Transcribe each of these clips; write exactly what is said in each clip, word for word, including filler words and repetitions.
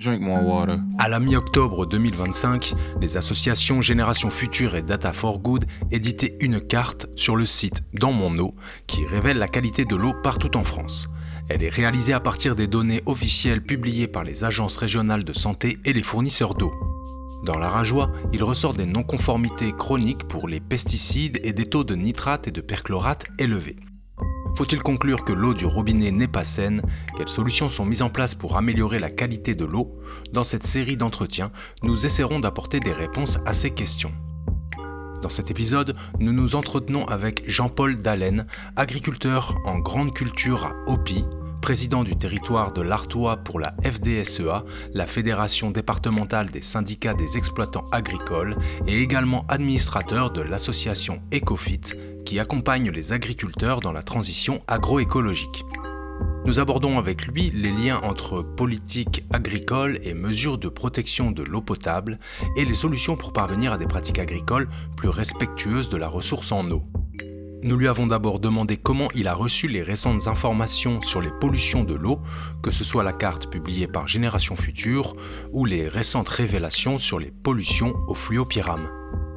Drink more water. À la mi-octobre deux mille vingt-cinq, les associations Génération Future et Data for Good éditaient une carte sur le site Dans mon eau qui révèle la qualité de l'eau partout en France. Elle est réalisée à partir des données officielles publiées par les agences régionales de santé et les fournisseurs d'eau. Dans la Rajoie, il ressort des non-conformités chroniques pour les pesticides et des taux de nitrate et de perchlorate élevés. Faut-il conclure que l'eau du robinet n'est pas saine ? Quelles solutions sont mises en place pour améliorer la qualité de l'eau ? Dans cette série d'entretiens, nous essaierons d'apporter des réponses à ces questions. Dans cet épisode, nous nous entretenons avec Jean-Paul Dallène, agriculteur en grande culture à Opy, président du territoire de l'Artois pour la F D S E A, la Fédération départementale des syndicats des exploitants agricoles, et également administrateur de l'association Ecofit, qui accompagne les agriculteurs dans la transition agroécologique. Nous abordons avec lui les liens entre politique agricole et mesures de protection de l'eau potable et les solutions pour parvenir à des pratiques agricoles plus respectueuses de la ressource en eau. Nous lui avons d'abord demandé comment il a reçu les récentes informations sur les pollutions de l'eau, que ce soit la carte publiée par Génération Future ou les récentes révélations sur les pollutions au fluopyrame.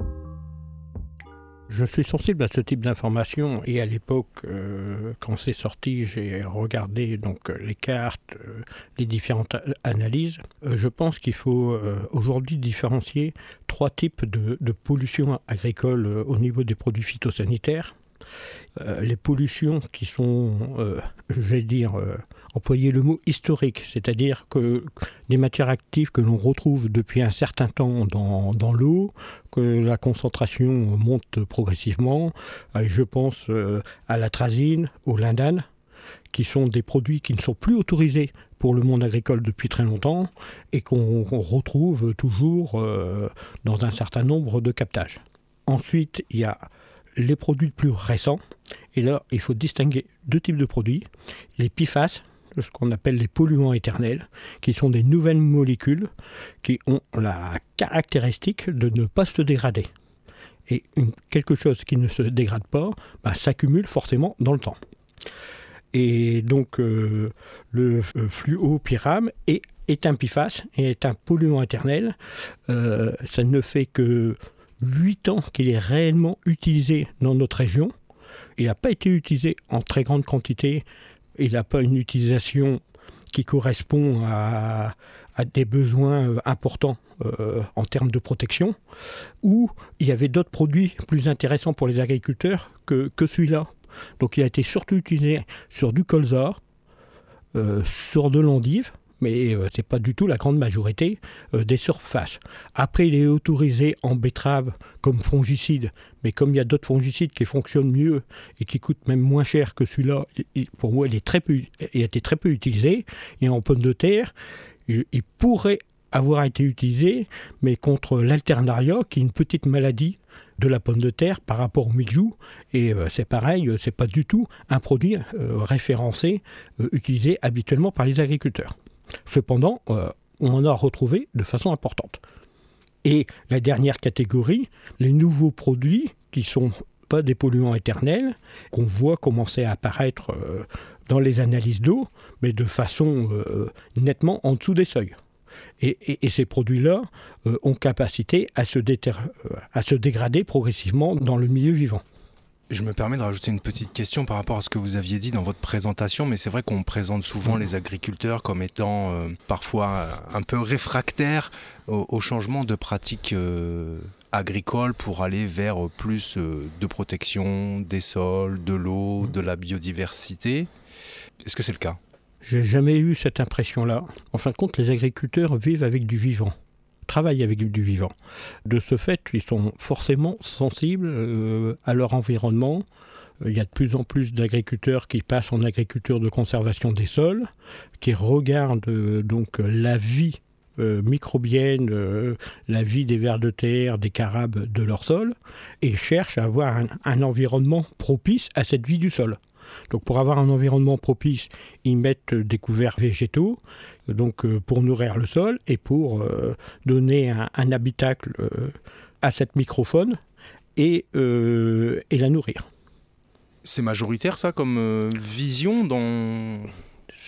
Je suis sensible à ce type d'informations et à l'époque, euh, quand c'est sorti, j'ai regardé donc les cartes, euh, les différentes analyses. Euh, je pense qu'il faut euh, aujourd'hui différencier trois types de, de pollution agricole euh, au niveau des produits phytosanitaires. Euh, les pollutions qui sont, euh, je vais dire, euh, employer le mot historique, c'est-à-dire que des matières actives que l'on retrouve depuis un certain temps dans, dans l'eau, que la concentration monte progressivement. Euh, je pense euh, à l'atrazine, au lindane, qui sont des produits qui ne sont plus autorisés pour le monde agricole depuis très longtemps et qu'on, qu'on retrouve toujours euh, dans un certain nombre de captages. Ensuite, il y a les produits plus récents, et là, il faut distinguer deux types de produits. Les P F A S, ce qu'on appelle les polluants éternels, qui sont des nouvelles molécules qui ont la caractéristique de ne pas se dégrader. Et une, quelque chose qui ne se dégrade pas, bah, s'accumule forcément dans le temps. Et donc, euh, le euh, fluopyrame est, est un P F A S et est un polluant éternel. Euh, ça ne fait que huit ans qu'il est réellement utilisé dans notre région. Il n'a pas été utilisé en très grande quantité. Il n'a pas une utilisation qui correspond à, à des besoins importants euh, en termes de protection. Ou il y avait d'autres produits plus intéressants pour les agriculteurs que, que celui-là. Donc il a été surtout utilisé sur du colza, euh, sur de l'endive, mais euh, ce n'est pas du tout la grande majorité euh, des surfaces. Après, il est autorisé en betterave comme fongicide, mais comme il y a d'autres fongicides qui fonctionnent mieux et qui coûtent même moins cher que celui-là, il, pour moi, il, est très peu, il a été très peu utilisé. Et en pomme de terre, il, il pourrait avoir été utilisé, mais contre l'alternaria, qui est une petite maladie de la pomme de terre par rapport au mildiou. Et euh, c'est pareil, c'est pas du tout un produit euh, référencé, euh, utilisé habituellement par les agriculteurs. Cependant, euh, on en a retrouvé de façon importante. Et la dernière catégorie, les nouveaux produits qui ne sont pas des polluants éternels, qu'on voit commencer à apparaître euh, dans les analyses d'eau, mais de façon euh, nettement en dessous des seuils. Et, et, et ces produits-là euh, ont capacité à se, déter- euh, à se dégrader progressivement dans le milieu vivant. Je me permets de rajouter une petite question par rapport à ce que vous aviez dit dans votre présentation, mais c'est vrai qu'on présente souvent les agriculteurs comme étant euh, parfois un peu réfractaires au, au changement de pratiques euh, agricoles pour aller vers plus euh, de protection des sols, de l'eau, de la biodiversité. Est-ce que c'est le cas ? J'ai jamais eu cette impression-là. En fin de compte, les agriculteurs vivent avec du vivant, travaillent avec du vivant. De ce fait, ils sont forcément sensibles euh, à leur environnement. Il y a de plus en plus d'agriculteurs qui passent en agriculture de conservation des sols, qui regardent euh, donc la vie euh, microbienne, euh, la vie des vers de terre, des carabes de leur sol, et cherchent à avoir un, un environnement propice à cette vie du sol. Donc pour avoir un environnement propice, ils mettent des couverts végétaux donc, euh, pour nourrir le sol et pour euh, donner un, un habitacle euh, à cette microfaune et, euh, et la nourrir. C'est majoritaire ça comme euh, vision dans...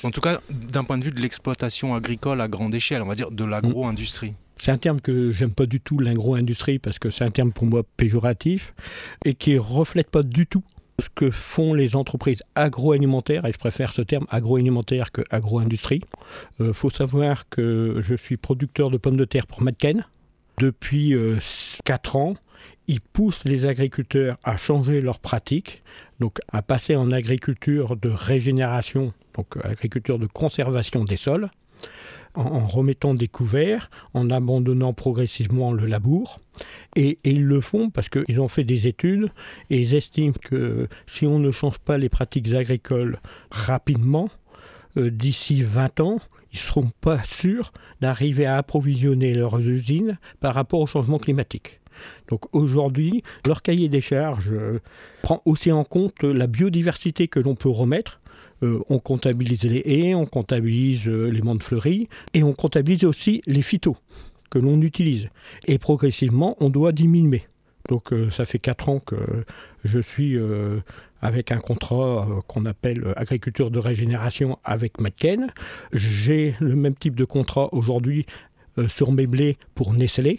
En tout cas, d'un point de vue de l'exploitation agricole à grande échelle, on va dire de l'agro-industrie. C'est un terme que j'aime pas du tout, l'agro-industrie, parce que c'est un terme pour moi péjoratif et qui reflète pas du tout ce que font les entreprises agroalimentaires, et je préfère ce terme agroalimentaire que agro-industrie. Il euh, faut savoir que je suis producteur de pommes de terre pour Madken. Depuis euh, quatre ans, ils poussent les agriculteurs à changer leurs pratiques, donc à passer en agriculture de régénération, donc agriculture de conservation des sols, en, en remettant des couverts, en abandonnant progressivement le labour. Et, et ils le font parce qu'ils ont fait des études et ils estiment que si on ne change pas les pratiques agricoles rapidement, euh, d'ici vingt ans, ils ne seront pas sûrs d'arriver à approvisionner leurs usines par rapport au changement climatique. Donc aujourd'hui, leur cahier des charges euh, prend aussi en compte la biodiversité que l'on peut remettre. Euh, on comptabilise les haies, on comptabilise euh, les menthes fleuries et on comptabilise aussi les phytos que l'on utilise. Et progressivement, on doit diminuer. Donc euh, ça fait quatre ans que je suis euh, avec un contrat euh, qu'on appelle euh, agriculture de régénération avec Madken. J'ai le même type de contrat aujourd'hui euh, sur mes blés pour Nestlé.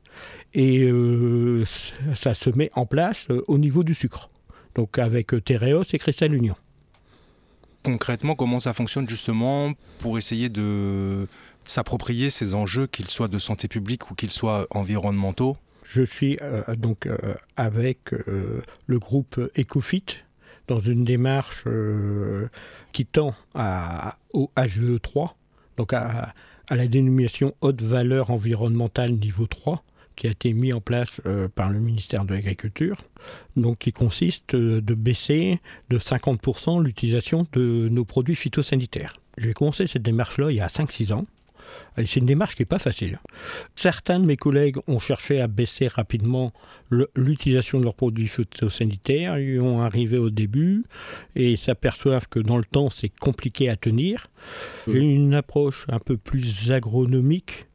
Et euh, ça se met en place euh, au niveau du sucre. Donc avec euh, Tereos et Cristal Union. Concrètement, comment ça fonctionne justement pour essayer de s'approprier ces enjeux, qu'ils soient de santé publique ou qu'ils soient environnementaux? Je suis euh, donc euh, avec euh, le groupe Ecofit dans une démarche euh, qui tend à, au H V E trois, donc à, à la dénomination haute valeur environnementale niveau trois, qui a été mis en place euh, par le ministère de l'Agriculture, donc qui consiste euh, de baisser de cinquante pour cent l'utilisation de nos produits phytosanitaires. J'ai commencé cette démarche-là il y a cinq six ans. Et c'est une démarche qui n'est pas facile. Certains de mes collègues ont cherché à baisser rapidement le, l'utilisation de leurs produits phytosanitaires. Ils ont arrivé au début et s'aperçoivent que dans le temps, c'est compliqué à tenir. J'ai une approche un peu plus agronomique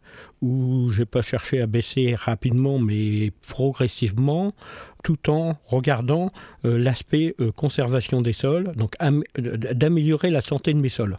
où je n'ai pas cherché à baisser rapidement, mais progressivement, tout en regardant euh, l'aspect euh, conservation des sols, donc am- d'améliorer la santé de mes sols.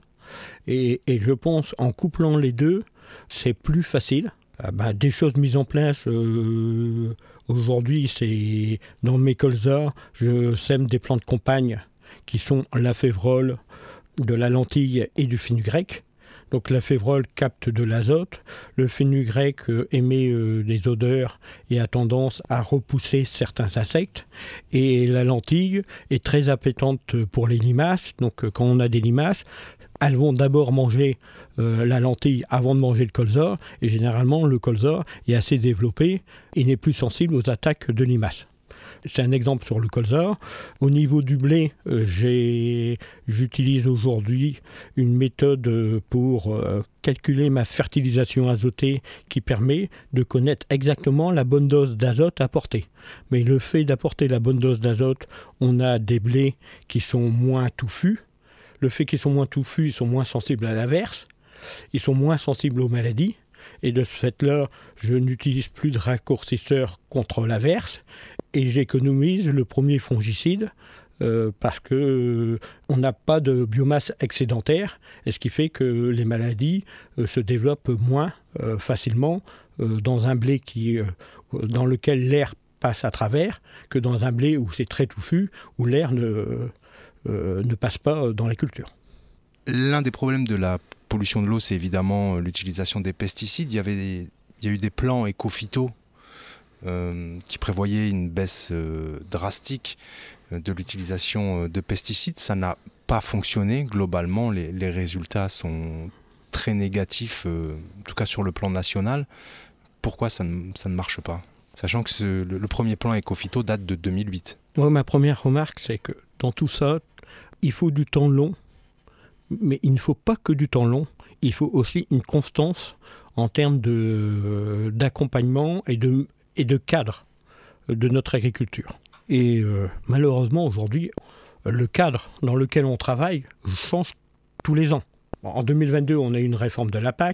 Et, et je pense en couplant les deux, c'est plus facile. Ah bah, des choses mises en place, euh, aujourd'hui, c'est dans mes colzas, je sème des plantes compagnes qui sont la févrole, de la lentille et du fenugrec. Donc la févrole capte de l'azote, le fenugrec euh, émet euh, des odeurs et a tendance à repousser certains insectes. Et la lentille est très appétente pour les limaces. Donc euh, quand on a des limaces, elles vont d'abord manger euh, la lentille avant de manger le colza. Et généralement, le colza est assez développé et n'est plus sensible aux attaques de limaces. C'est un exemple sur le colza. Au niveau du blé, euh, j'ai, j'utilise aujourd'hui une méthode pour euh, calculer ma fertilisation azotée qui permet de connaître exactement la bonne dose d'azote à apporter. Mais le fait d'apporter la bonne dose d'azote, on a des blés qui sont moins touffus. Le fait qu'ils sont moins touffus, ils sont moins sensibles à l'averse, ils sont moins sensibles aux maladies. Et de ce fait-là, je n'utilise plus de raccourcisseur contre l'averse et j'économise le premier fongicide euh, parce qu'on euh, n'a pas de biomasse excédentaire, et ce qui fait que les maladies euh, se développent moins euh, facilement euh, dans un blé qui, euh, dans lequel l'air passe à travers que dans un blé où c'est très touffu, où l'air ne, euh, ne passe pas dans la culture. L'un des problèmes de la pollution de l'eau, c'est évidemment l'utilisation des pesticides. Il y avait des, il y a eu des plans éco-phyto euh, qui prévoyaient une baisse euh, drastique de l'utilisation de pesticides. Ça n'a pas fonctionné globalement. Les, les résultats sont très négatifs, euh, en tout cas sur le plan national. Pourquoi ça ne, ça ne marche pas ? Sachant que ce, le, le premier plan éco-phyto date de deux mille huit. Moi, ma première remarque, c'est que dans tout ça, il faut du temps long. Mais il ne faut pas que du temps long, il faut aussi une constance en termes de, d'accompagnement et de, et de cadre de notre agriculture. Et euh, malheureusement, aujourd'hui, le cadre dans lequel on travaille change tous les ans. En deux mille vingt-deux, on a eu une réforme de la P A C.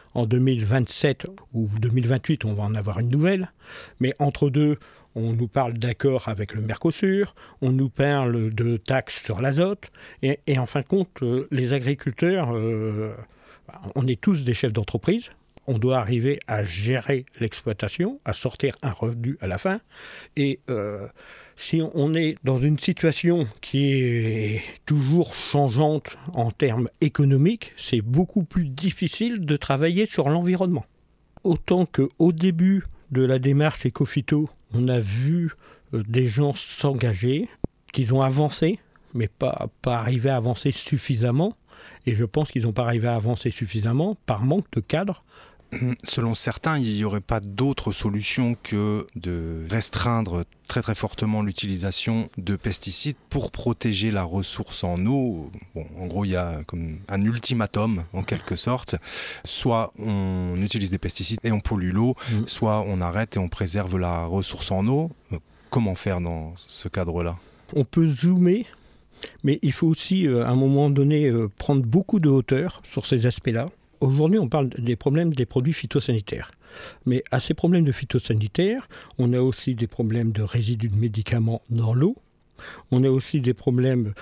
En deux mille vingt-sept ou deux mille vingt-huit, on va en avoir une nouvelle. Mais entre deux, on nous parle d'accords avec le Mercosur, on nous parle de taxes sur l'azote. Et, et en fin de compte, euh, les agriculteurs, euh, on est tous des chefs d'entreprise. On doit arriver à gérer l'exploitation, à sortir un revenu à la fin. Et euh, si on est dans une situation qui est toujours changeante en termes économiques, c'est beaucoup plus difficile de travailler sur l'environnement. Autant qu'au début de la démarche Ecophyto, on a vu euh, des gens s'engager, qu'ils ont avancé, mais pas, pas arrivé à avancer suffisamment. Et je pense qu'ils n'ont pas arrivé à avancer suffisamment par manque de cadre. Selon certains, il n'y aurait pas d'autre solution que de restreindre très très fortement l'utilisation de pesticides pour protéger la ressource en eau. Bon, en gros, il y a comme un ultimatum en quelque sorte. Soit on utilise des pesticides et on pollue l'eau, mmh. soit on arrête et on préserve la ressource en eau. Comment faire dans ce cadre-là ? On peut zoomer, mais il faut aussi, à un moment donné, prendre beaucoup de hauteur sur ces aspects-là. Aujourd'hui, on parle des problèmes des produits phytosanitaires. Mais à ces problèmes de phytosanitaires, on a aussi des problèmes de résidus de médicaments dans l'eau. On a aussi des problèmes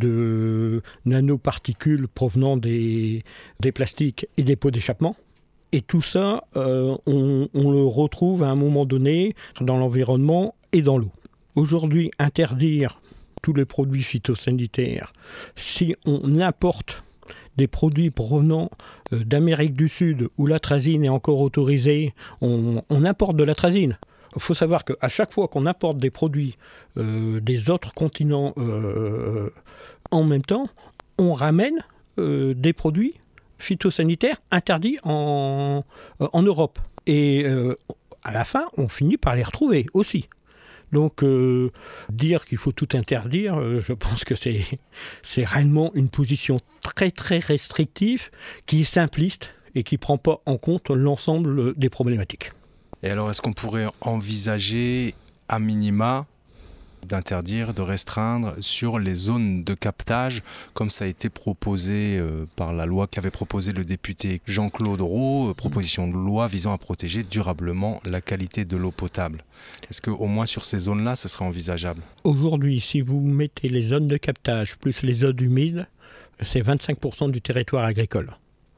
de nanoparticules provenant des, des plastiques et des pots d'échappement. Et tout ça, euh, on, on le retrouve à un moment donné dans l'environnement et dans l'eau. Aujourd'hui, interdire tous les produits phytosanitaires, si on importe des produits provenant euh, d'Amérique du Sud où l'atrazine est encore autorisée, on, on importe de l'atrazine. Il faut savoir qu'à chaque fois qu'on importe des produits euh, des autres continents euh, en même temps, on ramène euh, des produits phytosanitaires interdits en, euh, en Europe. Et euh, à la fin, on finit par les retrouver aussi. Donc, euh, dire qu'il faut tout interdire, euh, je pense que c'est, c'est réellement une position très très restrictive, qui est simpliste et qui ne prend pas en compte l'ensemble des problématiques. Et alors, est-ce qu'on pourrait envisager, à minima, d'interdire, de restreindre sur les zones de captage, comme ça a été proposé euh, par la loi qu'avait proposé le député Jean-Claude Rau, euh, proposition de loi visant à protéger durablement la qualité de l'eau potable. Est-ce qu'au moins sur ces zones-là, ce serait envisageable ? Aujourd'hui, si vous mettez les zones de captage plus les zones humides, c'est vingt-cinq pour cent du territoire agricole.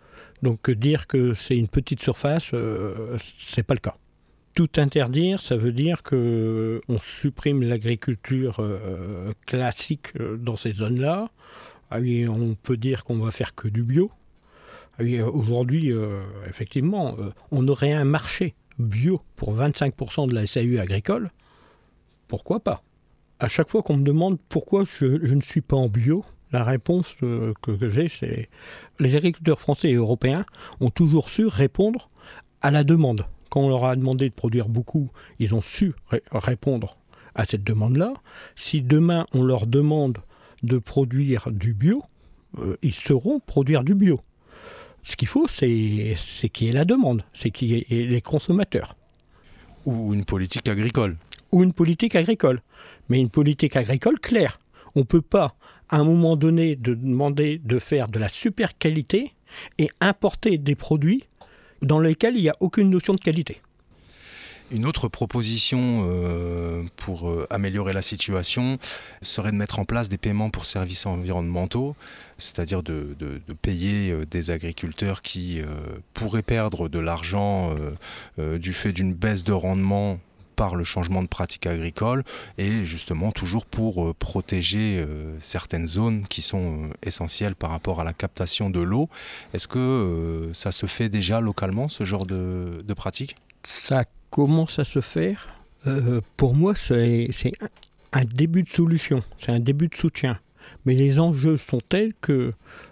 Donc dire que c'est une petite surface, euh, c'est pas le cas. Tout interdire, ça veut dire qu'on supprime l'agriculture euh, classique dans ces zones-là. Ah oui, on peut dire qu'on va faire que du bio. Ah oui, aujourd'hui, euh, effectivement, euh, on aurait un marché bio pour vingt-cinq pour cent de la S A U agricole. Pourquoi pas ? À chaque fois qu'on me demande pourquoi je, je ne suis pas en bio, la réponse euh, que, que j'ai, c'est les agriculteurs français et européens ont toujours su répondre à la demande. Quand on leur a demandé de produire beaucoup, ils ont su ré- répondre à cette demande-là. Si demain on leur demande de produire du bio, euh, ils sauront produire du bio. Ce qu'il faut, c'est, c'est qu'il y ait la demande, c'est qu'il y ait les consommateurs. Ou une politique agricole. Ou une politique agricole. Mais une politique agricole claire. On ne peut pas, à un moment donné, de demander de faire de la super qualité et importer des produits dans lesquels il n'y a aucune notion de qualité. Une autre proposition euh, pour euh, améliorer la situation serait de mettre en place des paiements pour services environnementaux, c'est-à-dire de, de, de payer euh, des agriculteurs qui euh, pourraient perdre de l'argent euh, euh, du fait d'une baisse de rendement par le changement de pratique agricole et justement toujours pour euh, protéger euh, certaines zones qui sont euh, essentielles par rapport à la captation de l'eau. Est-ce que euh, ça se fait déjà localement, ce genre de, de pratique ? Ça commence à se faire. Euh, pour moi, c'est, c'est un, un début de solution, c'est un début de soutien. Mais les enjeux sont tels que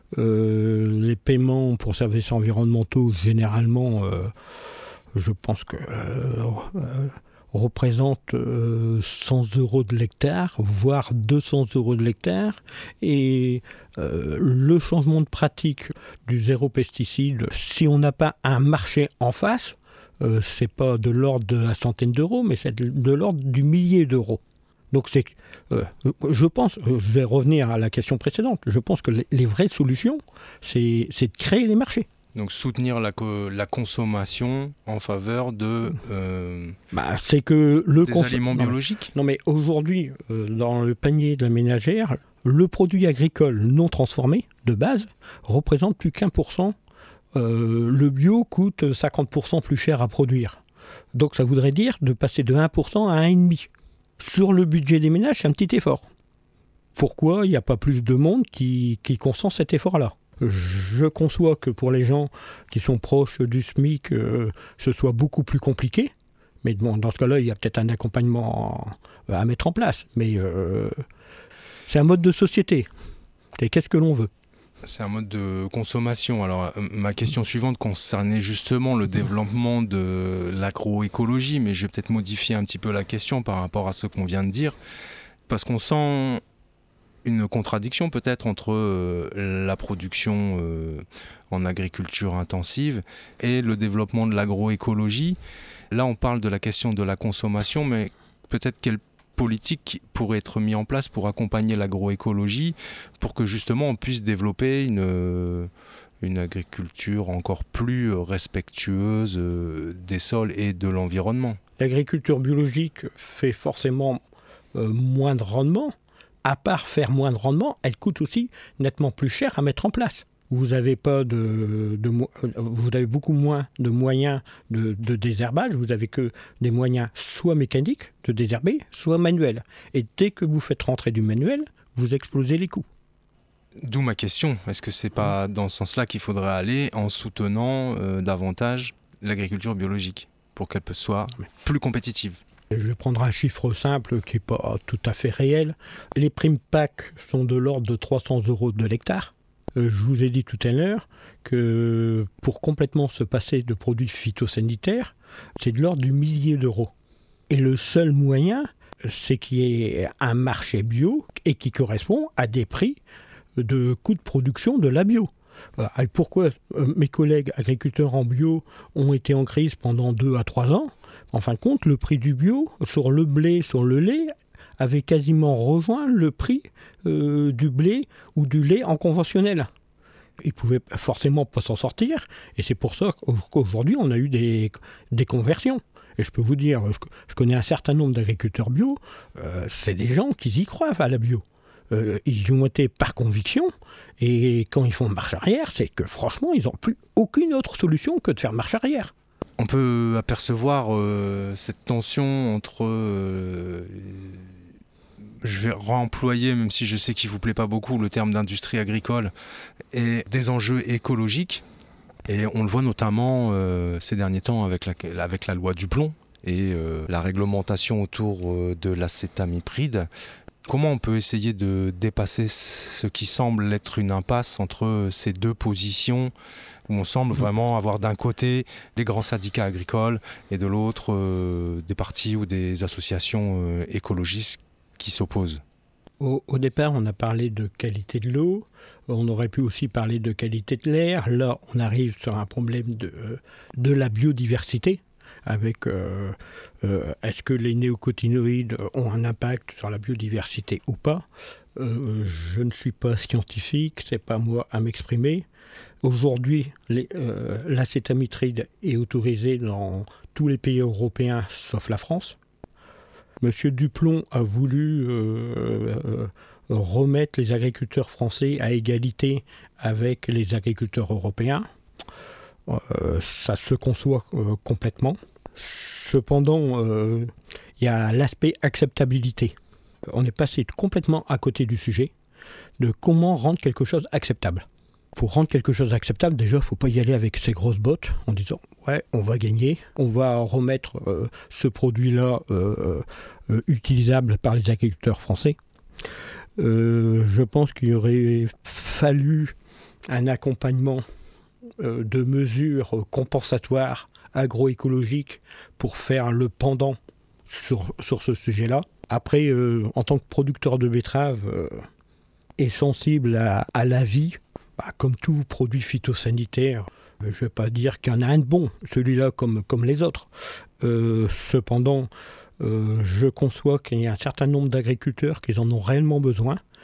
euh, les paiements pour services environnementaux, généralement, euh, je pense que... Euh, euh, représente euh, cent euros de l'hectare, voire deux cents euros de l'hectare. Et euh, le changement de pratique du zéro pesticide, si on n'a pas un marché en face, euh, c'est pas de l'ordre de la centaine d'euros, mais c'est de, de l'ordre du millier d'euros. Donc c'est, euh, je pense, je vais revenir à la question précédente, je pense que les, les vraies solutions, c'est, c'est de créer les marchés. Donc soutenir la, co- la consommation en faveur de euh, bah, c'est que le des cons- aliments non, biologiques. Non mais aujourd'hui, euh, dans le panier de la ménagère, le produit agricole non transformé, de base, représente plus qu'un pour cent. Euh, le bio coûte cinquante pour cent plus cher à produire. Donc ça voudrait dire de passer de un pour cent à un virgule cinq pour cent. Sur le budget des ménages, c'est un petit effort. Pourquoi il n'y a pas plus de monde qui, qui consent cet effort-là ? Je conçois que pour les gens qui sont proches du SMIC, euh, ce soit beaucoup plus compliqué. Mais bon, dans ce cas-là, il y a peut-être un accompagnement à mettre en place. Mais euh, c'est un mode de société. Et qu'est-ce que l'on veut ? C'est un mode de consommation. Alors, euh, ma question suivante concernait justement le développement de l'agroécologie, mais je vais peut-être modifier un petit peu la question par rapport à ce qu'on vient de dire, parce qu'on sent une contradiction peut-être entre euh, la production euh, en agriculture intensive et le développement de l'agroécologie. Là, on parle de la question de la consommation, mais peut-être quelle politique pourrait être mise en place pour accompagner l'agroécologie, pour que justement on puisse développer une, une agriculture encore plus respectueuse des sols et de l'environnement. L'agriculture biologique fait forcément euh, moins de rendement. À part faire moins de rendement, elle coûte aussi nettement plus cher à mettre en place. Vous avez pas de, de vous avez beaucoup moins de moyens de, de désherbage. Vous avez que des moyens soit mécaniques de désherber, soit manuels. Et dès que vous faites rentrer du manuel, vous explosez les coûts. D'où ma question. Est-ce que c'est pas dans ce sens-là qu'il faudrait aller en soutenant euh, davantage l'agriculture biologique pour qu'elle soit plus compétitive ? Je vais prendre un chiffre simple qui n'est pas tout à fait réel. Les primes P A C sont de l'ordre de trois cents euros de l'hectare. Euh, je vous ai dit tout à l'heure que pour complètement se passer de produits phytosanitaires, c'est de l'ordre du millier d'euros. Et le seul moyen, c'est qu'il y ait un marché bio et qui correspond à des prix de coûts de production de la bio. Et pourquoi mes collègues agriculteurs en bio ont été en crise pendant deux à trois ans ? En fin de compte, le prix du bio sur le blé, sur le lait, avait quasiment rejoint le prix euh, du blé ou du lait en conventionnel. Ils ne pouvaient forcément pas s'en sortir, et c'est pour ça qu'aujourd'hui, on a eu des, des conversions. Et je peux vous dire, je, je connais un certain nombre d'agriculteurs bio, euh, c'est des gens qui y croient à la bio. Euh, ils y ont été par conviction, et quand ils font marche arrière, c'est que franchement, ils n'ont plus aucune autre solution que de faire marche arrière. On peut apercevoir euh, cette tension entre, euh, je vais réemployer, même si je sais qu'il ne vous plaît pas beaucoup, le terme d'industrie agricole, et des enjeux écologiques. Et on le voit notamment euh, ces derniers temps avec la, avec la loi du plomb et euh, la réglementation autour euh, de l'acétamipride. Comment on peut essayer de dépasser ce qui semble être une impasse entre ces deux positions où on semble vraiment avoir d'un côté les grands syndicats agricoles et de l'autre euh, des partis ou des associations euh, écologistes qui s'opposent ? Au, au départ, on a parlé de qualité de l'eau, on aurait pu aussi parler de qualité de l'air. Là, on arrive sur un problème de, de la biodiversité. Avec euh, euh, est-ce que les néocotinoïdes ont un impact sur la biodiversité ou pas ? euh, Je ne suis pas scientifique, c'est pas moi à m'exprimer. Aujourd'hui, les, euh, l'acétamipride est autorisé dans tous les pays européens sauf la France. Monsieur Duplon a voulu euh, euh, remettre les agriculteurs français à égalité avec les agriculteurs européens. Euh, ça se conçoit euh, complètement. Cependant, euh, il y a l'aspect acceptabilité. On est passé complètement à côté du sujet de comment rendre quelque chose acceptable. Pour rendre quelque chose acceptable, déjà, il ne faut pas y aller avec ses grosses bottes en disant « ouais, on va gagner, on va remettre euh, ce produit-là euh, euh, utilisable par les agriculteurs français euh, ». Je pense qu'il aurait fallu un accompagnement euh, de mesures compensatoires agroécologiques pour faire le pendant sur, sur ce sujet-là. Après, euh, en tant que producteur de betterave euh, et sensible à, à la vie, bah, comme tout produit phytosanitaire, je ne vais pas dire qu'il y en a un de bon, celui-là comme, comme les autres. Euh, cependant, euh, je conçois qu'il y a un certain nombre d'agriculteurs qui en ont réellement besoin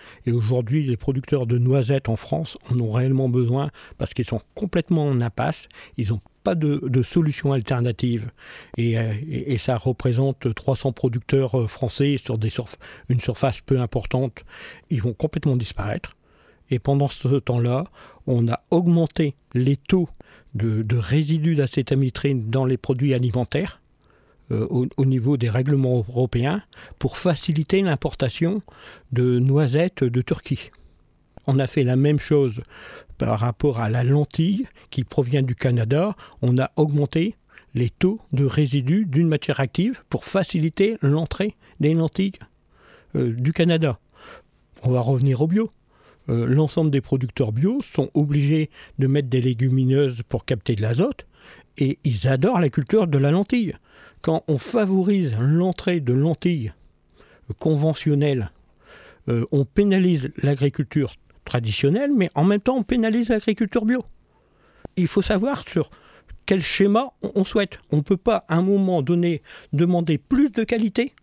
Et aujourd'hui, les producteurs de noisettes en France en ont réellement besoin parce qu'ils sont complètement en impasse. Ils n'ont pas de, de solution alternative. Et, et, et ça représente trois cents producteurs français sur des surf, une surface peu importante. Ils vont complètement disparaître. Et pendant ce temps-là, on a augmenté les taux de, de résidus d'acétamitrine dans les produits alimentaires euh, au, au niveau des règlements européens pour faciliter l'importation de noisettes de Turquie. On a fait la même chose par rapport à la lentille qui provient du Canada. On a augmenté les taux de résidus d'une matière active pour faciliter l'entrée des lentilles euh, du Canada. On va revenir au bio. Euh, l'ensemble des producteurs bio sont obligés de mettre des légumineuses pour capter de l'azote et ils adorent la culture de la lentille. Quand on favorise l'entrée de lentilles conventionnelles, euh, on pénalise l'agriculture traditionnelle, mais en même temps on pénalise l'agriculture bio. Il faut savoir sur quel schéma on souhaite. On ne peut pas à un moment donné demander plus de qualité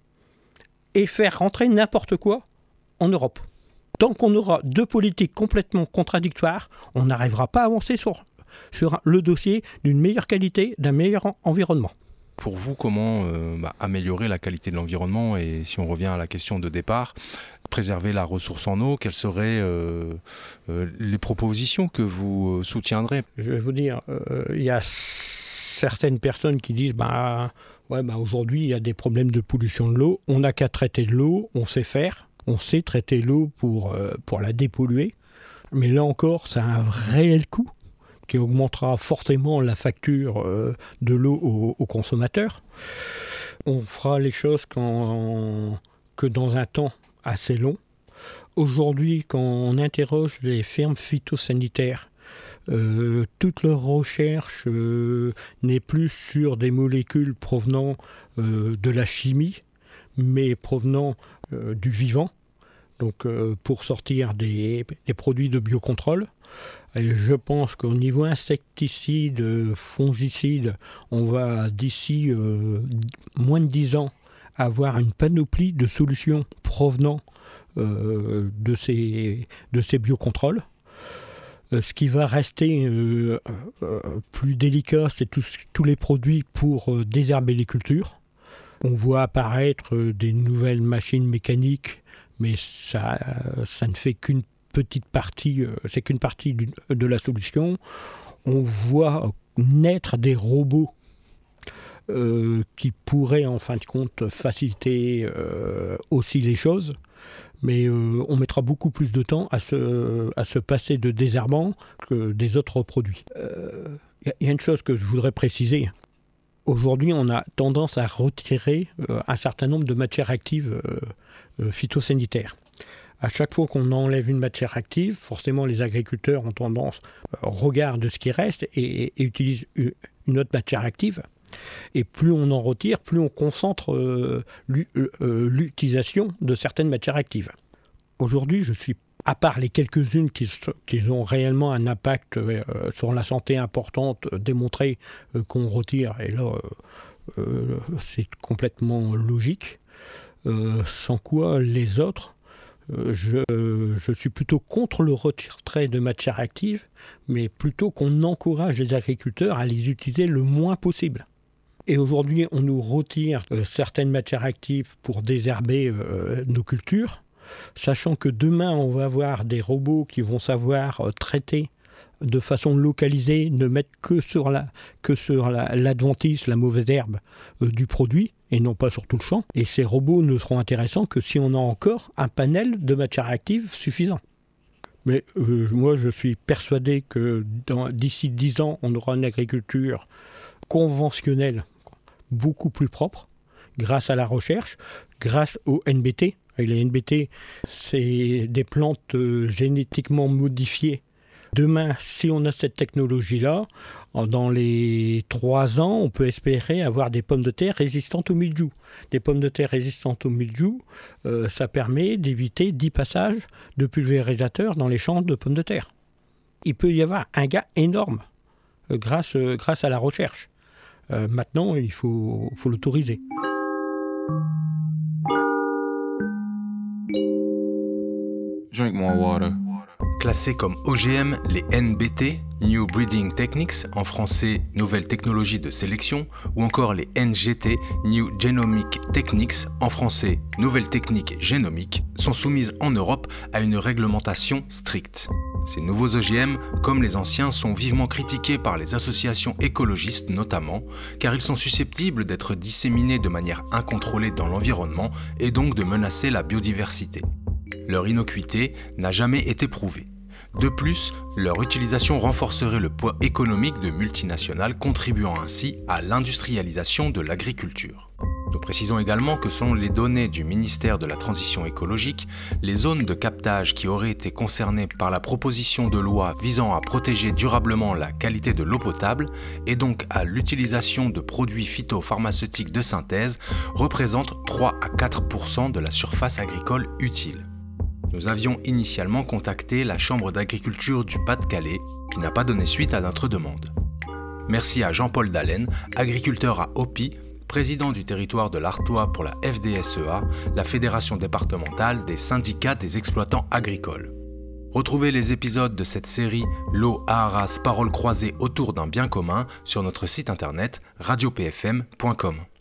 et faire rentrer n'importe quoi en Europe. Tant qu'on aura deux politiques complètement contradictoires, on n'arrivera pas à avancer sur, sur le dossier d'une meilleure qualité, d'un meilleur en- environnement. Pour vous, comment euh, bah, améliorer la qualité de l'environnement et si on revient à la question de départ, préserver la ressource en eau, quelles seraient euh, euh, les propositions que vous soutiendrez ? Je vais vous dire, euh, il y a certaines personnes qui disent bah, ouais, bah, aujourd'hui il y a des problèmes de pollution de l'eau, on n'a qu'à traiter de l'eau, on sait faire. On sait traiter l'eau pour, euh, pour la dépolluer, mais là encore, ça a un réel coût qui augmentera forcément la facture euh, de l'eau aux, aux consommateurs. On fera les choses quand, que dans un temps assez long. Aujourd'hui, quand on interroge les fermes phytosanitaires, euh, toute leur recherche euh, n'est plus sur des molécules provenant euh, de la chimie, mais provenant euh, du vivant, donc euh, pour sortir des, des produits de biocontrôle. Et je pense qu'au niveau insecticides, fongicides, on va d'ici euh, moins de dix ans avoir une panoplie de solutions provenant euh, de ces, de ces biocontrôles. Euh, ce qui va rester euh, euh, plus délicat, c'est tous, tous les produits pour euh, désherber les cultures. On voit apparaître des nouvelles machines mécaniques, mais ça, ça ne fait qu'une petite partie, c'est qu'une partie du, de la solution. On voit naître des robots euh, qui pourraient en fin de compte faciliter euh, aussi les choses, mais euh, on mettra beaucoup plus de temps à se, à se passer de désherbant que des autres produits. Il euh, y, y a une chose que je voudrais préciser. Aujourd'hui, on a tendance à retirer euh, un certain nombre de matières actives euh, euh, phytosanitaires. À chaque fois qu'on enlève une matière active, forcément les agriculteurs ont tendance, euh, regardent ce qui reste et, et utilisent une autre matière active. Et plus on en retire, plus on concentre euh, l'utilisation de certaines matières actives. Aujourd'hui, je suis, à part les quelques-unes qui, qui ont réellement un impact euh, sur la santé importante, euh, démontré euh, qu'on retire, et là, euh, euh, c'est complètement logique, euh, sans quoi les autres, euh, je, je suis plutôt contre le retrait de matières actives, mais plutôt qu'on encourage les agriculteurs à les utiliser le moins possible. Et aujourd'hui, on nous retire euh, certaines matières actives pour désherber euh, nos cultures, sachant que demain, on va avoir des robots qui vont savoir euh, traiter de façon localisée, ne mettre que sur, la, que sur la, l'adventice, la mauvaise herbe euh, du produit, et non pas sur tout le champ. Et ces robots ne seront intéressants que si on a encore un panel de matières actives suffisant. Mais euh, moi, je suis persuadé que dans, d'ici dix ans, on aura une agriculture conventionnelle beaucoup plus propre, grâce à la recherche, grâce au N B T. Et les N B T, c'est des plantes euh, génétiquement modifiées. Demain, si on a cette technologie-là, dans les trois ans, on peut espérer avoir des pommes de terre résistantes au mildiou. Des pommes de terre résistantes au mildiou, euh, ça permet d'éviter dix passages de pulvérisateurs dans les champs de pommes de terre. Il peut y avoir un gain énorme euh, grâce, euh, grâce à la recherche. Euh, maintenant, il faut, faut l'autoriser. Drink more water. Classés comme O G M, les N B T, New Breeding Techniques, en français Nouvelles technologies de sélection, ou encore les N G T, New Genomic Techniques, en français Nouvelles techniques génomiques, sont soumises en Europe à une réglementation stricte. Ces nouveaux O G M, comme les anciens, sont vivement critiqués par les associations écologistes notamment, car ils sont susceptibles d'être disséminés de manière incontrôlée dans l'environnement et donc de menacer la biodiversité. Leur innocuité n'a jamais été prouvée. De plus, leur utilisation renforcerait le poids économique de multinationales, contribuant ainsi à l'industrialisation de l'agriculture. Nous précisons également que selon les données du ministère de la Transition écologique, les zones de captage qui auraient été concernées par la proposition de loi visant à protéger durablement la qualité de l'eau potable et donc à l'utilisation de produits phytopharmaceutiques de synthèse représentent trois à quatre pour cent de la surface agricole utile. Nous avions initialement contacté la Chambre d'agriculture du Pas-de-Calais, qui n'a pas donné suite à notre demande. Merci à Jean-Paul Dallène, agriculteur à Opy, président du territoire de l'Artois pour la F D S E A, la Fédération départementale des syndicats des exploitants agricoles. Retrouvez les épisodes de cette série L'eau à Arras, paroles croisées autour d'un bien commun sur notre site internet radio p f m point com.